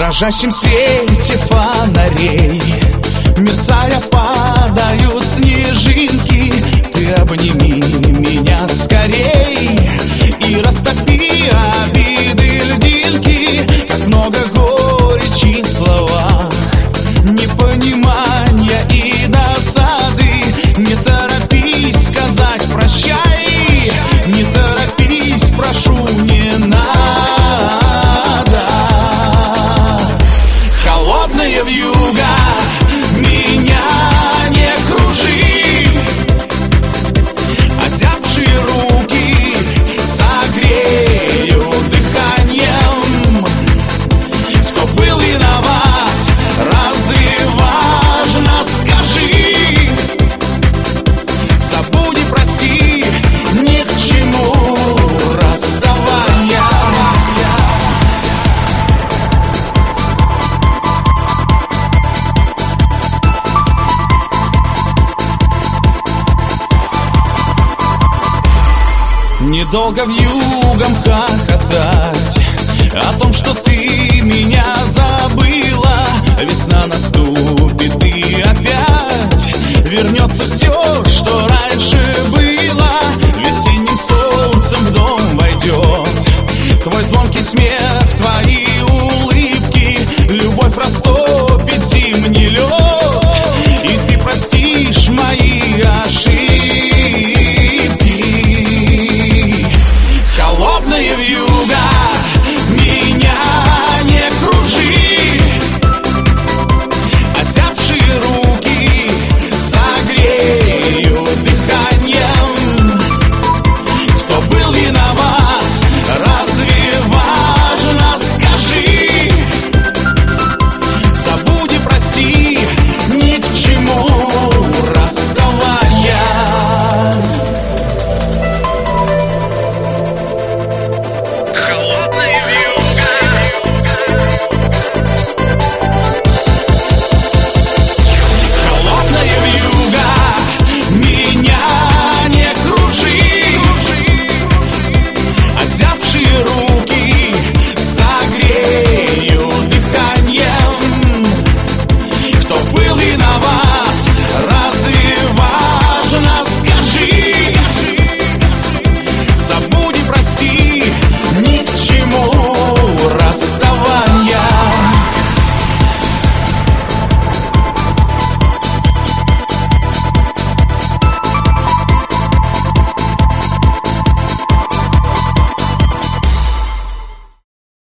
дрожащем свете фонарей, мерцая, падают снежинки. Ты обними меня скорей и растопи обиды льдинки. Как много горечи в словах, непонимания и досады. Не торопись сказать прощай, не торопись, прошу, не надо. Холодная вьюга, меня не кружи, озябшие руки согреют дыханием. Кто был виноват, разве важно, скажи? Забудь и прости, ни к чему расставания. Недолго вьюгам хохотать о том, что ты меня забыла. Весна наступит.